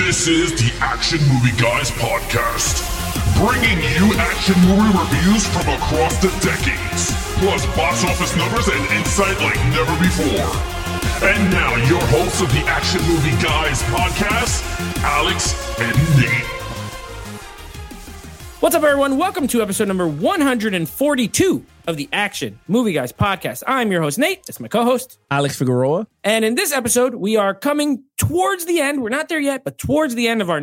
This is the Action Movie Guys podcast, bringing you action movie reviews from across the decades, plus box office numbers and insight like never before. And now, your hosts of the Action Movie Guys podcast, Alex and Nate. What's up, everyone? Welcome to episode number 142 of the Action Movie Guys podcast. I'm your host, Nate. It's my co-host, Alex Figueroa. And in this episode, we are coming towards the end. We're not there yet, but towards the end of our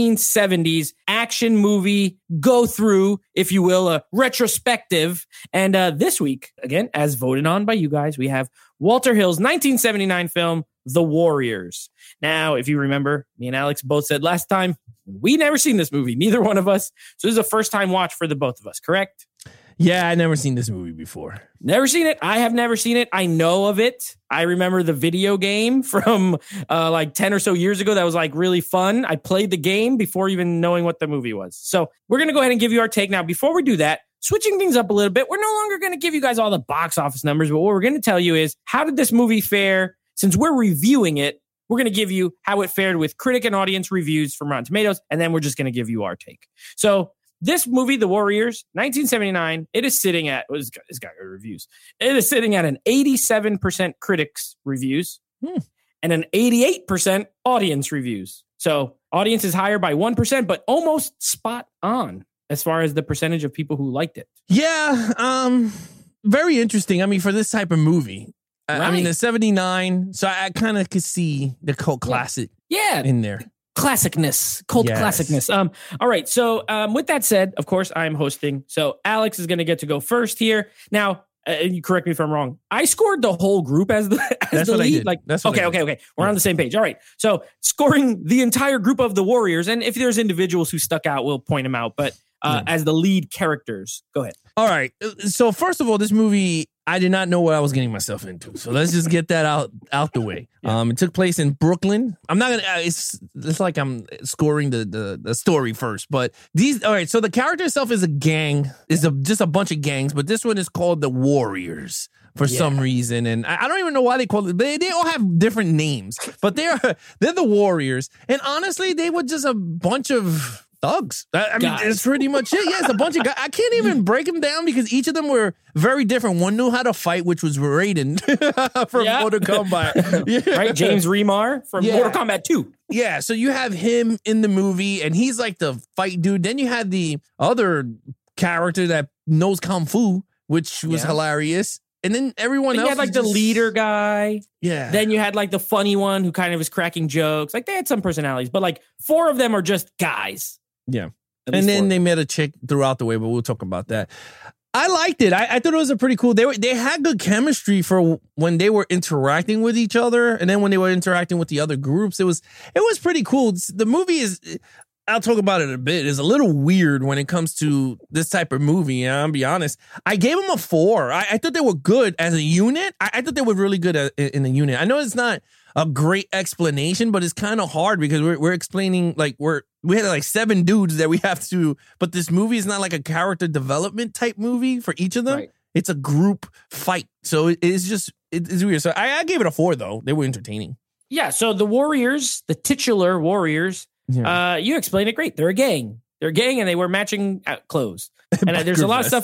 1970s action movie go-through, if you will, a retrospective. And this week, again, as voted on by you guys, we have Walter Hill's 1979 film, The Warriors. Now, if you remember, me and Alex both said last time, we never seen this movie, neither one of us. So this is a first-time watch for the both of us, correct? Yeah, I never seen this movie before. Never seen it. I have never seen it. I know of it. I remember the video game from like 10 or so years ago that was like really fun. I played the game before even knowing what the movie was. So we're going to go ahead and give you our take. Now, before we do that, switching things up a little bit, we're no longer going to give you guys all the box office numbers, but what we're going to tell you is, how did this movie fare? Since we're reviewing it, we're going to give you how it fared with critic and audience reviews from Rotten Tomatoes, and then we're just going to give you our take. So this movie, The Warriors, 1979, it is sitting at, it's got reviews. It is sitting at an 87% critics reviews and an 88% audience reviews. So audience is higher by 1%, but almost spot on as far as the percentage of people who liked it. Yeah, very interesting. I mean, for this type of movie. Right. I mean, the 79, so I kind of could see the cult classic in there. Classicness, cult classicness. All right, so with that said, of course, I'm hosting. So Alex is going to get to go first here. Now, you correct me if I'm wrong. I scored the whole group as the lead. Like, okay. We're on the same page. All right. So scoring the entire group of the Warriors, and if there's individuals who stuck out, we'll point them out. But as the lead characters, go ahead. All right. So first of all, this movie, I did not know what I was getting myself into. So let's just get that out the way. It took place in Brooklyn. I'm not gonna. It's like I'm scoring the story first. But all right. So the character itself is a gang. Just a bunch of gangs. But this one is called the Warriors for some reason, and I don't even know why they call it. They all have different names, but they're the Warriors. And honestly, they were just a bunch of thugs. I mean, that's pretty much it. Yeah, it's a bunch of guys. I can't even break them down because each of them were very different. One knew how to fight, which was Raiden from Mortal Kombat. Right? James Remar from Mortal Kombat 2. Yeah, so you have him in the movie, and he's like the fight dude. Then you had the other character that knows Kung Fu, which was hilarious. And then everyone else. You had like the leader guy. Yeah. Then you had like the funny one who kind of was cracking jokes. Like they had some personalities, but like four of them are just guys. Yeah. And then they met a chick throughout the way, but we'll talk about that. I liked it. I thought it was a pretty cool. They had good chemistry for when they were interacting with each other, and then when they were interacting with the other groups, it was pretty cool. The movie is, I'll talk about it a bit, is a little weird when it comes to this type of movie. And I'll be honest, I gave them a 4. I thought they were good as a unit. I thought they were really good in a unit. I know it's not a great explanation, but it's kind of hard because we're explaining, like we had like 7 dudes that we have to, but this movie is not like a character development type movie for each of them. Right. It's a group fight. So it's weird. So I gave it a 4 though. They were entertaining. Yeah. So the Warriors, the titular Warriors, you explained it great. They're a gang. And they wear matching clothes. And there's a lot of stuff,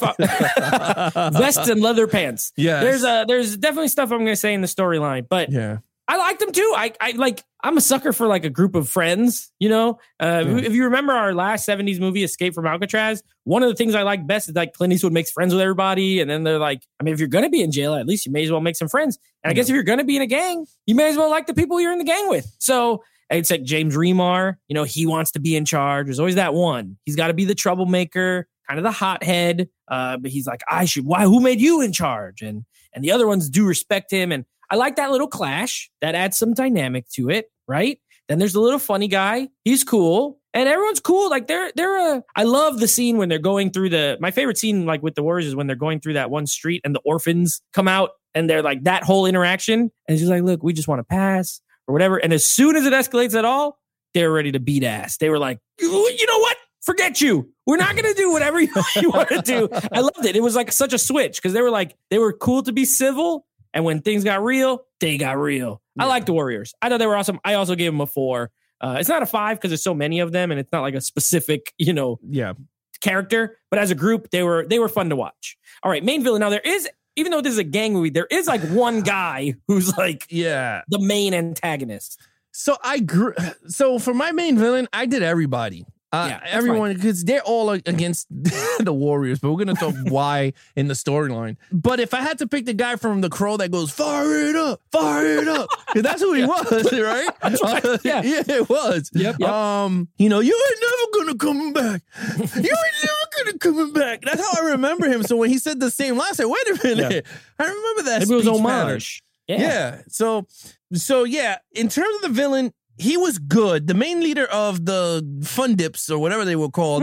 vests and leather pants. Yeah. There's definitely stuff I'm going to say in the storyline, but I like them too. I'm a sucker for like a group of friends, you know. If you remember our last 70s movie, Escape from Alcatraz, one of the things I like best is like Clint Eastwood makes friends with everybody, and then they're like, I mean, if you're gonna be in jail, at least you may as well make some friends. And I guess if you're gonna be in a gang, you may as well like the people you're in the gang with. So it's like James Remar, you know, he wants to be in charge. There's always that one. He's got to be the troublemaker, kind of the hothead. But he's like, who made you in charge? And the other ones do respect him. And I like that little clash. That adds some dynamic to it, right? Then there's the little funny guy. He's cool. And everyone's cool. Like I love the scene when they're going through my favorite scene, like with the Warriors, is when they're going through that one street and the orphans come out and they're like, that whole interaction. And it's just like, look, we just want to pass or whatever. And as soon as it escalates at all, they're ready to beat ass. They were like, you know what? Forget you. We're not going to do whatever you want to do. I loved it. It was like such a switch because they were cool to be civil. And when things got real, they got real. Yeah. I like the Warriors. I thought they were awesome. I also gave them a 4. It's not a 5 because there's so many of them and it's not like a specific, character. But as a group, they were fun to watch. All right, main villain. Now there is, even though this is a gang movie, there is like one guy who's like the main antagonist. So So for my main villain, I did everybody. Everyone, because they're all against the Warriors, but we're going to talk why in the storyline. But if I had to pick the guy from The Crow that goes, fire it up, because that's who he was, right? Yeah, it was. Yep. You ain't never going to come back. You ain't never going to come back. That's how I remember him. So when he said the same line, I said, wait a minute. I remember that. Maybe it was homage. Yeah. So yeah, in terms of the villain, he was good. The main leader of the Fun Dips or whatever they were called.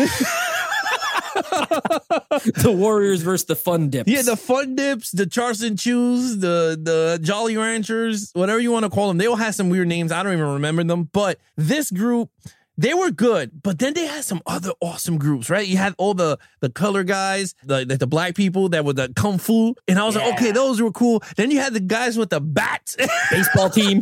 The Warriors versus the Fun Dips. Yeah, the Fun Dips, the Charleston Chews, the Jolly Ranchers, whatever you want to call them. They all had some weird names. I don't even remember them. But this group, they were good. But then they had some other awesome groups, right? You had all the color guys, the black people that were the Kung Fu. And I was like, okay, those were cool. Then you had the guys with the bats. Baseball team.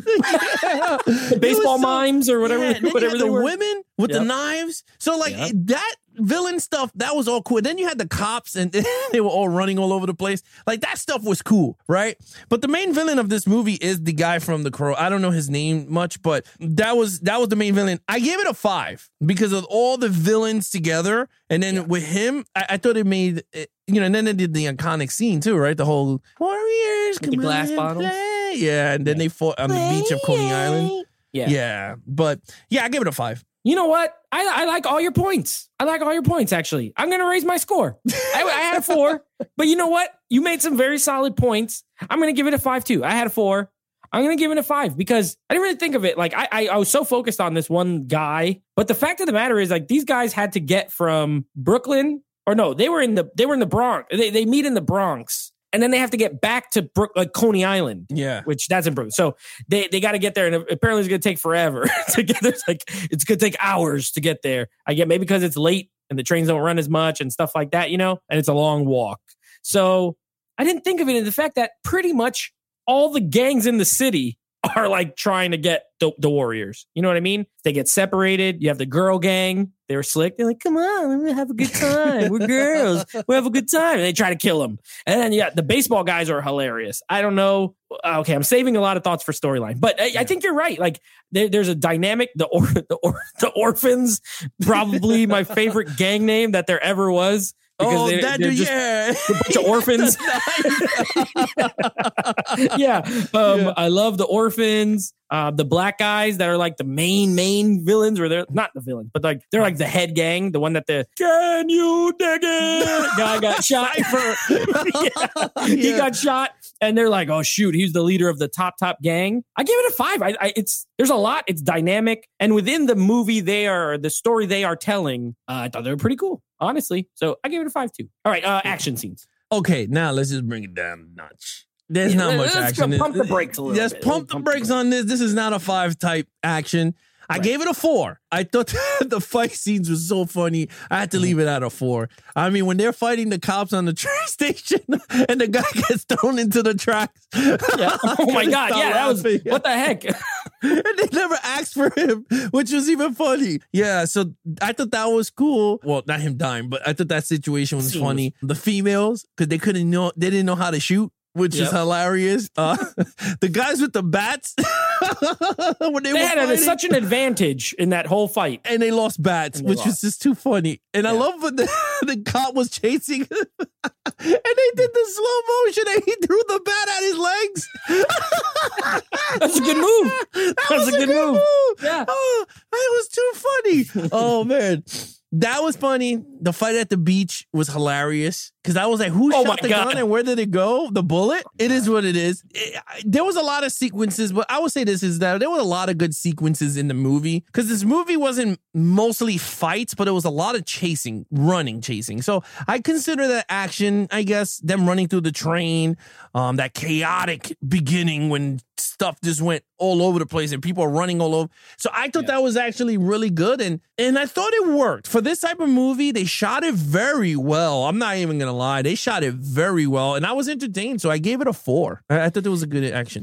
The baseball mimes or whatever. Yeah, whatever the women with the knives. So that villain stuff, that was all cool. Then you had the cops and they were all running all over the place. Like that stuff was cool, right? But the main villain of this movie is the guy from The Crow. I don't know his name much, but that was the main villain. I gave it a 5 because of all the villains together. And then with him, I thought it made, and then they did the iconic scene too, right? The whole Warriors, the glass bottles. Yeah, and then they fought on the beach of Coney Island. Yeah. But yeah, I give it a 5. You know what? I like all your points. I like all your points, actually. I'm going to raise my score. I had a 4, but you know what? You made some very solid points. I'm going to give it a 5 too. I had a 4. I'm going to give it a 5 because I didn't really think of it. Like I was so focused on this one guy, but the fact of the matter is like these guys had to get from Brooklyn they were in the Bronx. They meet in the Bronx. And then they have to get back to Coney Island, which that's in Brooklyn. So they got to get there, and apparently it's going to take forever to get there. It's going to take hours to get there. I get maybe because it's late and the trains don't run as much and stuff like that, and it's a long walk. So I didn't think of it in the fact that pretty much all the gangs in the city are like trying to get the Warriors. You know what I mean? They get separated. You have the girl gang. They were slick. They're like, come on, we're have a good time. We're girls. We have a good time. And they try to kill them. And then, the baseball guys are hilarious. I don't know. Okay, I'm saving a lot of thoughts for storyline. But I think you're right. Like, there's a dynamic. The Orphans, probably my favorite gang name that there ever was. Because they're just a bunch of orphans. I love the orphans. The black guys that are like the main villains, or they're not the villains, but like they're like the head gang, the one that can you dig it? Guy got shot. He got shot, and they're like, oh shoot, he's the leader of the top gang. I give it a 5. There's a lot. It's dynamic, and within the movie, the story they are telling. I thought they were pretty cool, honestly. So I give it a 5 too. All right, action scenes. Okay, now let's just bring it down a notch. There's not much action. Pump the brakes a little bit. Just pump the brakes on this. This is not a 5 type action. I gave it a 4. I thought the fight scenes were so funny. I had to leave it at a 4. I mean, when they're fighting the cops on the train station and the guy gets thrown into the tracks. Yeah. Oh my God. Yeah, that was, what the heck? And they never asked for him, which was even funny. Yeah, so I thought that was cool. Well, not him dying, but I thought that situation was funny. The females, because they didn't know how to shoot, which is hilarious. The guys with the bats, when they had such an advantage in that whole fight. And they lost bats, which was just too funny. And I love when the cop was chasing him, and they did the slow motion and he threw the bat at his legs. That's a good move. That was a good move. Yeah. Oh, it was too funny. Oh, man. That was funny. The fight at the beach was hilarious because I was like, who shot the gun and where did it go? The bullet? It is what it is. There was a lot of sequences, but I would say this is that there were a lot of good sequences in the movie because this movie wasn't mostly fights, but it was a lot of chasing. So I consider that action, I guess, them running through the train, that chaotic beginning when stuff just went all over the place and people are running all over. So I thought that was actually really good. And I thought it worked. For this type of movie, they shot it very well. I'm not even going to lie. They shot it very well. And I was entertained. So I gave it a 4. I thought it was a good action.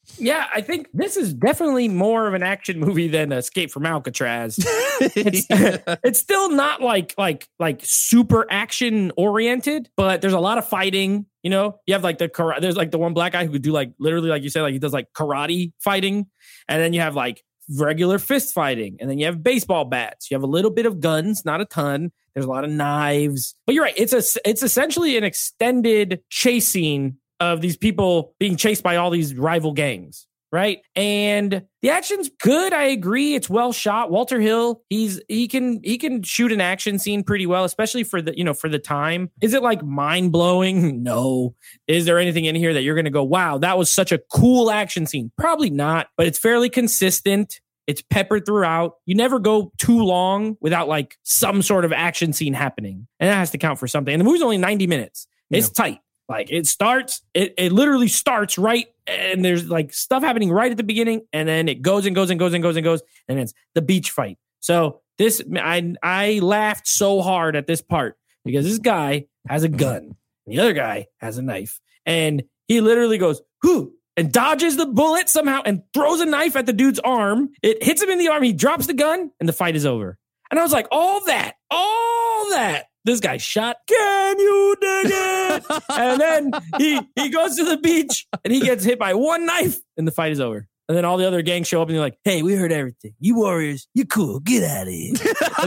Yeah, I think this is definitely more of an action movie than Escape from Alcatraz. It's still not like super action oriented, but there's a lot of fighting. You know, you have like there's like the one black guy who could do like literally, like you said, like he does like karate fighting, and then you have like regular fist fighting, and then you have baseball bats. You have a little bit of guns, not a ton. There's a lot of knives, but you're right. It's essentially an extended chase scene of these people being chased by all these rival gangs, right? And the action's good. I agree. It's well shot. Walter Hill, he can shoot an action scene pretty well, especially for the time. Is it like mind blowing? No. Is there anything in here that you're going to go, wow, that was such a cool action scene? Probably not, but it's fairly consistent. It's peppered throughout. You never go too long without like some sort of action scene happening. And that has to count for something. And the movie's only 90 minutes. It's tight. Like it literally starts right. And there's like stuff happening right at the beginning. And then it goes and goes and goes and goes and goes. And it's the beach fight. So I laughed so hard at this part because this guy has a gun. And the other guy has a knife. And he literally goes, whoo, and dodges the bullet somehow and throws a knife at the dude's arm. It hits him in the arm. He drops the gun and the fight is over. And I was like, all that, this guy shot. Can you dig it? And then he goes to the beach and he gets hit by one knife and the fight is over. And then all the other gangs show up and they're like, hey, we heard everything. You warriors, you're cool. Get out of here.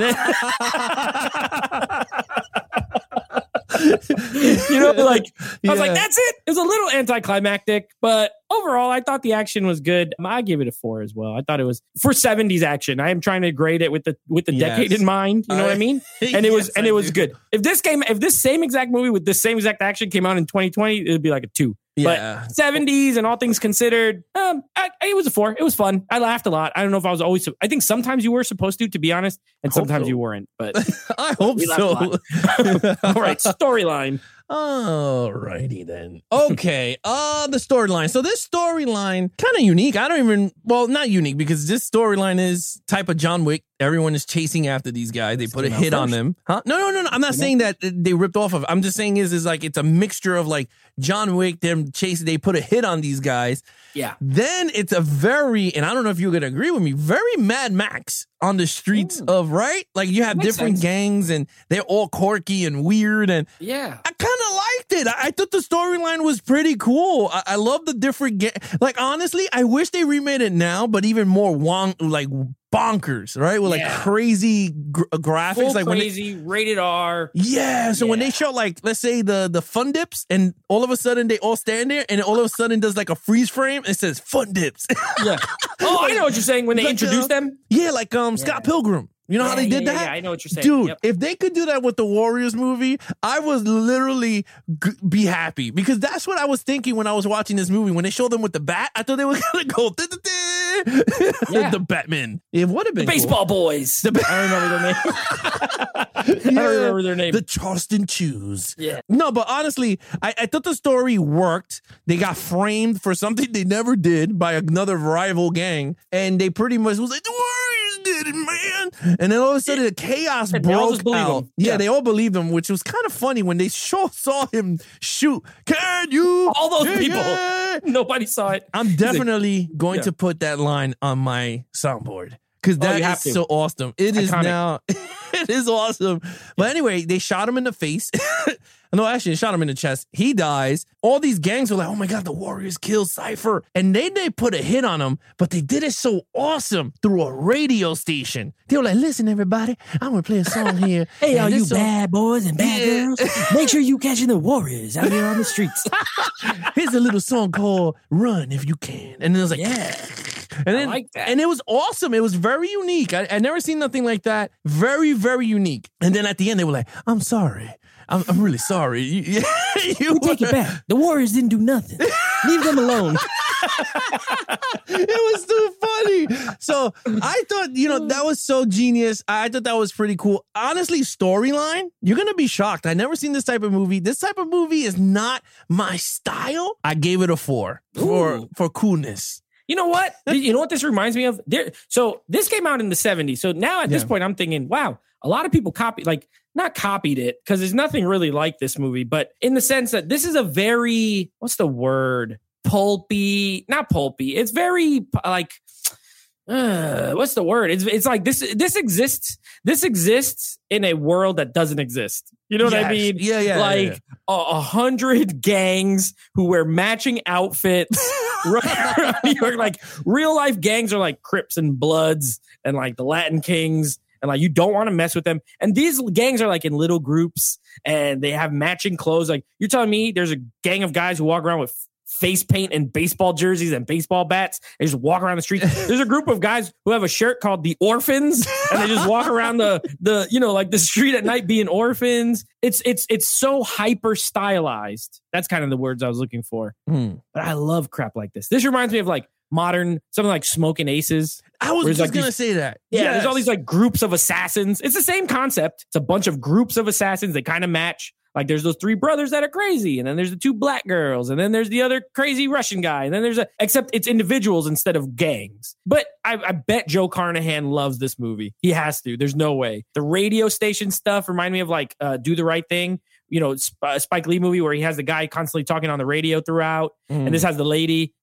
You know, like I was like, that's it. It was a little anticlimactic, but overall, I thought the action was good. I give it a 4 as well. I thought it was for 70s action. I am trying to grade it with the decade in mind. You know what I mean? And it was good. If this same exact movie with this same exact action came out in 2020, it would be like a 2. Yeah. But 70s and all things considered, it was a 4. It was fun. I laughed a lot. I don't know if I was always. I think sometimes you were supposed to be honest, and sometimes you weren't. But I hope so. All right, storyline. Alrighty then. Okay. The storyline. So this storyline kind of unique. Not unique because this storyline is type of John Wick. Everyone is chasing after these guys. They put a hit on them. Huh? No. I'm not saying that they ripped off of. I'm just saying is like it's a mixture of like John Wick, them chasing. They put a hit on these guys. Yeah. Then it's a very, and I don't know if you're gonna agree with me, very Mad Max on the streets of, right? Like you have different gangs and they're all quirky and weird, and yeah, I kind of liked it. I thought the storyline was pretty cool. I love the different like honestly, I wish they remade it now, but even more bonkers, right? With like crazy graphics, full like crazy rated R. Yeah, so when they show like, let's say the Fun Dips, and all of a sudden they all stand there, and all of a sudden does like a freeze frame, and it says Fun Dips. Yeah. Oh, I know what you're saying when they introduce them. Yeah, like Scott Pilgrim. You know how they did that? Yeah, I know what you're saying. Dude, if they could do that with the Warriors movie, I would literally be happy. Because that's what I was thinking when I was watching this movie. When they showed them with the bat, I thought they were going to go, the Batman. It would have been the Baseball Boys. I don't remember their name. The Charleston Chews. Yeah. No, but honestly, I thought the story worked. They got framed for something they never did by another rival gang. And they pretty much was like, the Warriors did it, man. And then all of a sudden, the chaos broke out. Yeah, they all believed him, which was kind of funny when they saw him shoot. Can you? All those people. Nobody saw it. I'm definitely going to put that line on my soundboard. Because that is so awesome. It is now. It is awesome. But anyway, they shot him in the face. No, actually, they shot him in the chest. He dies. All these gangs were like, oh my God, the Warriors killed Cypher. And they put a hit on him, but they did it so awesome through a radio station. They were like, listen, everybody, I'm going to play a song here. Hey, all you bad boys and bad girls, make sure you catching the Warriors out here on the streets. Here's a little song called Run If You Can. And then it was like, and then, I like that. And it was awesome. It was very unique. I never seen nothing like that. Very, very unique. And then at the end, they were like, I'm sorry. I'm really sorry. You take it back. The Warriors didn't do nothing. Leave them alone. It was too funny. So I thought, that was so genius. I thought that was pretty cool. Honestly, storyline, you're going to be shocked. I never seen this type of movie. This type of movie is not my style. I gave it a 4 for coolness. You know what? You know what this reminds me of? So this came out in the 70s. So now at this point, I'm thinking, wow, a lot of people not copied it because there's nothing really like this movie, but in the sense that this is a very, what's the word? pulpy, not pulpy. It's very like, what's the word? It's like this exists. This exists in a world that doesn't exist. You know what I mean? Yeah. Like 100 gangs who wear matching outfits. Right, New York, like real life gangs are like Crips and Bloods and like the Latin Kings. And like, you don't want to mess with them. And these gangs are like in little groups and they have matching clothes. Like, you're telling me there's a gang of guys who walk around with face paint and baseball jerseys and baseball bats. They just walk around the street. There's a group of guys who have a shirt called the Orphans, and they just walk around the you know, like the street at night being orphans. It's so hyper stylized. That's kind of the words I was looking for. But I love crap like this. This reminds me of like modern, something like Smoking Aces. I was just like going to say that. Yeah, there's all these like groups of assassins. It's the same concept. It's a bunch of groups of assassins. They kind of match. Like there's those 3 brothers that are crazy. And then there's the 2 black girls. And then there's the other crazy Russian guy. And then except it's individuals instead of gangs. But I bet Joe Carnahan loves this movie. He has to. There's no way. The radio station stuff remind me of like Do the Right Thing. You know, Spike Lee movie where he has the guy constantly talking on the radio throughout, and this has the lady.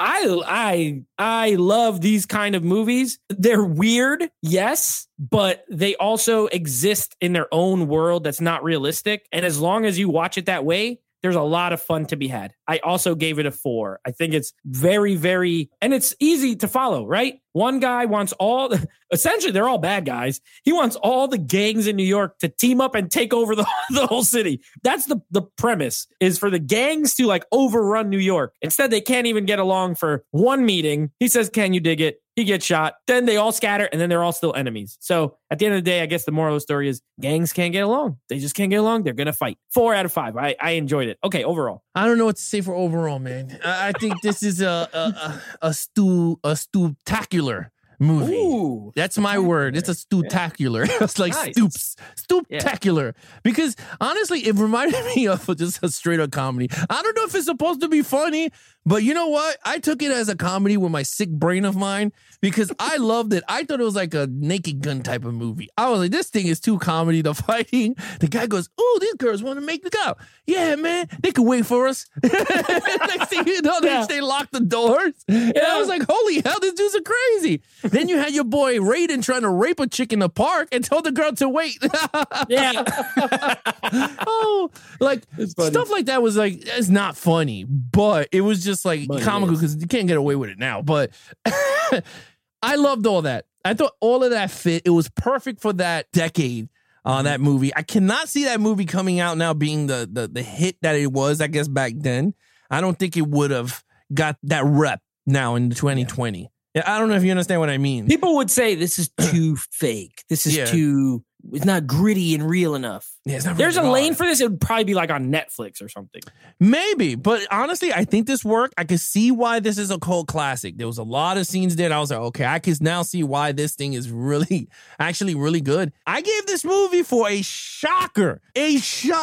I love these kind of movies. They're weird, yes, but they also exist in their own world that's not realistic. And as long as you watch it that way, there's a lot of fun to be had. I also gave it a 4. I think it's very, very, and it's easy to follow, right? One guy wants essentially they're all bad guys. He wants all the gangs in New York to team up and take over the whole city. That's the premise, is for the gangs to like overrun New York. Instead, they can't even get along for one meeting. He says, "Can you dig it?" He gets shot. Then they all scatter, and then they're all still enemies. So at the end of the day, I guess the moral of the story is gangs can't get along. They just can't get along. They're going to fight. 4 out of 5. I enjoyed it. Okay, overall. I don't know what to say for overall, man. I think this is a stuptacular movie. Ooh, that's my word. It's a stuptacular. Yeah. It's like nice. Stuptacular. Yeah. Because honestly, it reminded me of just a straight up comedy. I don't know if it's supposed to be funny, but you know what? I took it as a comedy with my sick brain of mine because I loved it. I thought it was like a Naked Gun type of movie. I was like, this thing is too comedy. The fighting. The guy goes, "Oh, these girls want to make the go. Yeah, man, they could wait for us." Next thing you know, they lock the doors. And I was like, holy hell, these dudes are crazy. Then you had your boy Raiden trying to rape a chick in the park and told the girl to wait. Yeah. Like stuff like that was like, it's not funny, but it was just like comical because you can't get away with it now. But I loved all that. I thought all of that fit. It was perfect for that decade. That movie. I cannot see that movie coming out now being the hit that it was, I guess, back then. I don't think it would have got that rep now in 2020. Yeah, I don't know if you understand what I mean. People would say this is too fake. This is too, it's not gritty and real enough. Yeah, it's not There's a lane for this. It would probably be like on Netflix or something. Maybe, but honestly, I think this worked. I can see why this is a cult classic. There was a lot of scenes there. I was like, okay, I can now see why this thing is actually really good. I gave this movie for a shocker, a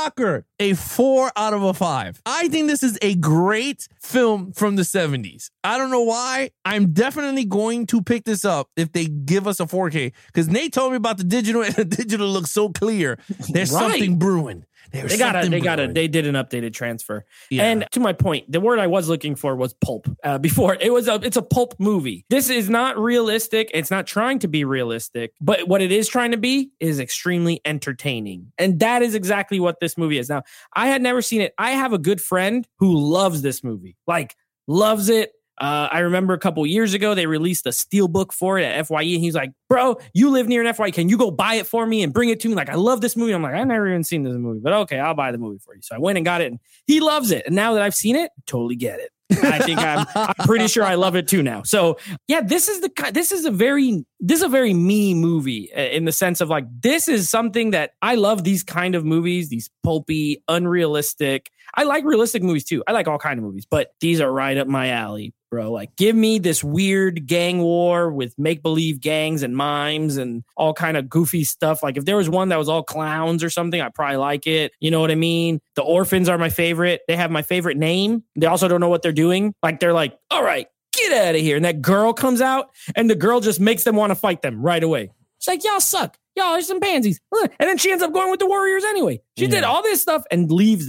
4 out of 5. I think this is a great film from the 70s. I don't know why. I'm definitely going to pick this up if they give us a 4K because Nate told me about the digital and the digital looks so clear. There's something brewing. They did an updated transfer. Yeah. And to my point, the word I was looking for was pulp. Before it's a pulp movie. This is not realistic. It's not trying to be realistic, but what it is trying to be is extremely entertaining. And that is exactly what this movie is. Now, I had never seen it. I have a good friend who loves this movie. Like, loves it. I remember a couple years ago, they released a steelbook for it at FYE. And he's like, "Bro, you live near an FYE. Can you go buy it for me and bring it to me? Like, I love this movie." I'm like, "I've never even seen this movie, but okay, I'll buy the movie for you." So I went and got it and he loves it. And now that I've seen it, I totally get it. And I think I'm pretty sure I love it too now. So yeah, this is a very me movie in the sense of like, this is something that I love these kind of movies, these pulpy, unrealistic. I like realistic movies too. I like all kind of movies, but these are right up my alley, bro. Like, give me this weird gang war with make-believe gangs and mimes and all kind of goofy stuff. Like, if there was one that was all clowns or something, I'd probably like it. You know what I mean? The Orphans are my favorite. They have my favorite name. They also don't know what they're doing. Like, they're like, "All right, get out of here." And that girl comes out and the girl just makes them want to fight them right away. She's like, "Y'all suck. Y'all are some pansies." And then she ends up going with the Warriors anyway. She did all this stuff and leaves them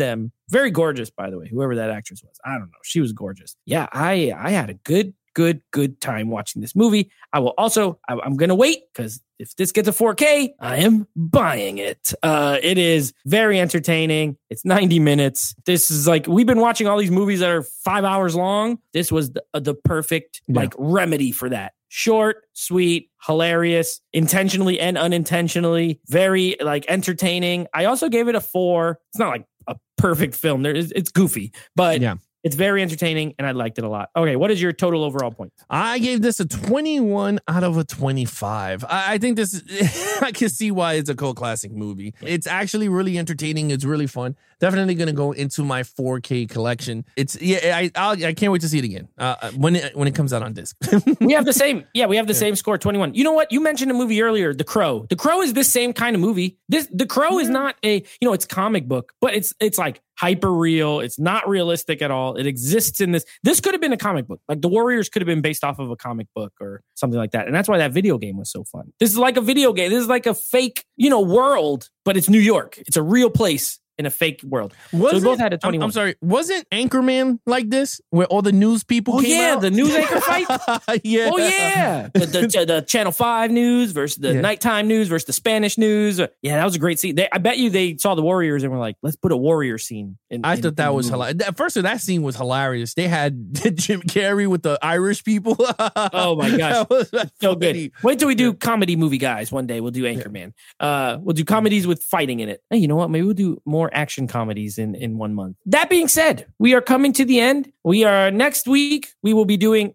Very gorgeous, by the way, whoever that actress was. I don't know. She was gorgeous. Yeah, I had a good time watching this movie. I will also, I'm going to wait because if this gets a 4K, I am buying it. It is very entertaining. It's 90 minutes. This is like, we've been watching all these movies that are 5 hours long. This was the perfect like remedy for that. Short, sweet, hilarious, intentionally and unintentionally, very like entertaining. I also gave it a 4. It's not like a perfect film. It's goofy, but it's very entertaining, and I liked it a lot. Okay, what is your total overall point? I gave this a 21 out of a 25. I think this, I can see why it's a cult classic movie. It's actually really entertaining. It's really fun. Definitely going to go into my 4K collection. I can't wait to see it again when it comes out on disc. We have the same. Yeah, we have the same score, 21. You know what? You mentioned a movie earlier, The Crow. The Crow is this same kind of movie. The Crow is not it's comic book, but it's like hyper real. It's not realistic at all. It exists in this. This could have been a comic book. Like The Warriors could have been based off of a comic book or something like that. And that's why that video game was so fun. This is like a video game. This is like a fake, world, but it's New York. It's a real place in a fake world. So we both had a 21. I'm sorry. Wasn't Anchorman like this? Where all the news people came out? The news anchor fight? Yeah. Oh, yeah. The Channel 5 news versus the nighttime news versus the Spanish news. Yeah, that was a great scene. I bet you they saw the Warriors and were like, let's put a Warrior scene in. I thought that was hilarious. At first, that scene was hilarious. They had Jim Carrey with the Irish people. Oh, my gosh. That's so good. Wait till we do comedy movie guys one day. We'll do Anchorman. We'll do comedies with fighting in it. Hey, you know what? Maybe we'll do more action comedies in 1 month. That being said, we are coming to the end. Next week we will be doing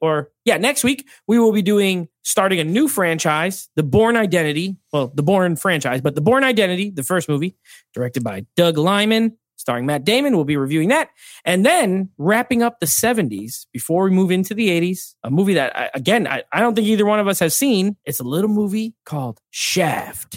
starting a new franchise, The Bourne Identity. Well, the Bourne franchise, but The Bourne Identity, the first movie, directed by Doug Liman, starring Matt Damon. We'll be reviewing that. And then wrapping up the 70s before we move into the 80s, a movie that, I don't think either one of us has seen. It's a little movie called Shaft.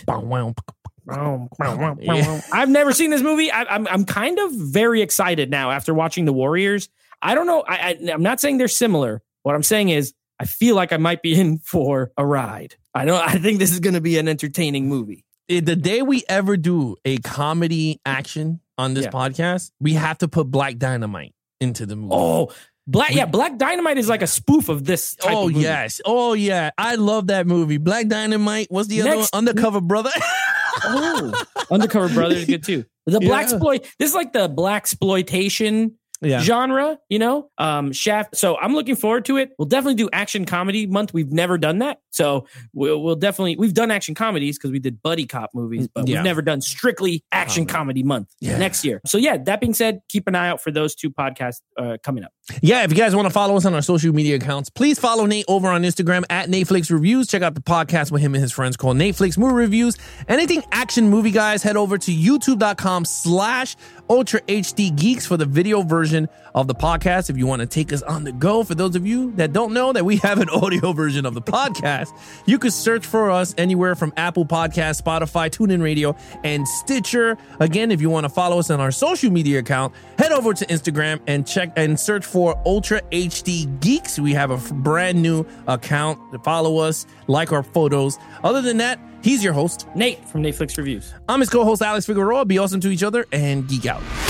I've never seen this movie. I'm kind of very excited now after watching The Warriors. I don't know. I'm not saying they're similar. What I'm saying is I feel like I might be in for a ride. I think this is going to be an entertaining movie. The day we ever do a comedy action on this podcast, we have to put Black Dynamite into the movie. Oh, Black Dynamite is like a spoof of this type of movie. Yes. Oh, yeah. I love that movie. Black Dynamite. What's the other one? Undercover Brother. Oh, Undercover Brother is good too. This is like the blaxploitation genre, Shaft. So I'm looking forward to it. We'll definitely do action comedy month. We've never done that. So we've done action comedies because we did buddy cop movies, but we've never done strictly action comedy month next year. So that being said, keep an eye out for those two podcasts coming up. Yeah, if you guys want to follow us on our social media accounts, please follow Nate over on Instagram at Netflix Reviews. Check out the podcast with him and his friends called Netflix Movie Reviews. Anything action movie, guys, head over to youtube.com/Ultra HD Geeks for the video version of the podcast. If you want to take us on the go, for those of you that don't know that we have an audio version of the podcast, you can search for us anywhere from Apple Podcasts, Spotify, TuneIn Radio, and Stitcher. Again, if you want to follow us on our social media account, head over to Instagram and check and search for Ultra HD Geeks. We have a brand new account. Follow us, like our photos. Other than that, he's your host, Nate from Netflix Reviews. I'm his co-host, Alex Figueroa. Be awesome to each other and geek out.